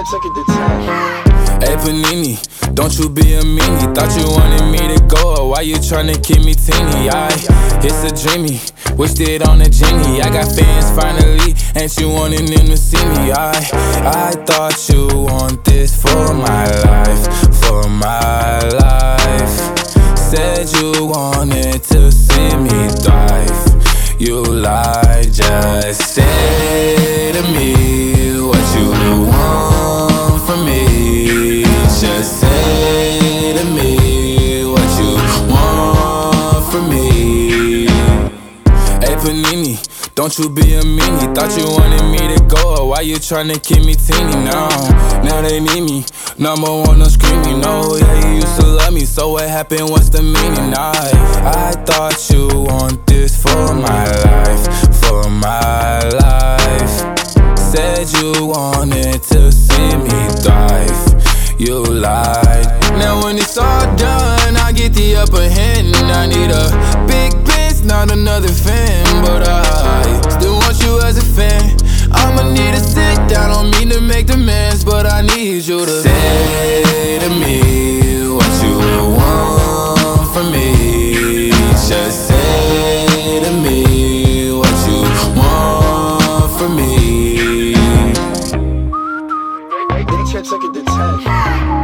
took it to 10. Hey Panini, don't you be a meanie. Thought you wanted me to go, or why you tryna keep me teeny? It's a dreamy, wished it on a genie. I got fans finally, ain't you wanting them to see me? I thought you want this for my life, for my life. Said you wanted to see me thrive. You lied, just say to me what you want from me. Just say to me what you want from me. Hey Panini, don't you be a meanie. Thought you wanted me to go, or why you tryna keep me teeny? Now they need me. Number one, no screaming, no. Yeah, you used to love me, so what happened? What's the meaning? I thought you want this for my life, for my life. Said you wanted to see me thrive. You lied. Now when it's all done, I get the upper hand. I need a big bitch, not another fan. But I still want you as a fan. I'ma need to sit down, don't mean to make demands, but I need you to say to me what you want from me. Just say to me what you want from me. They took it to 10.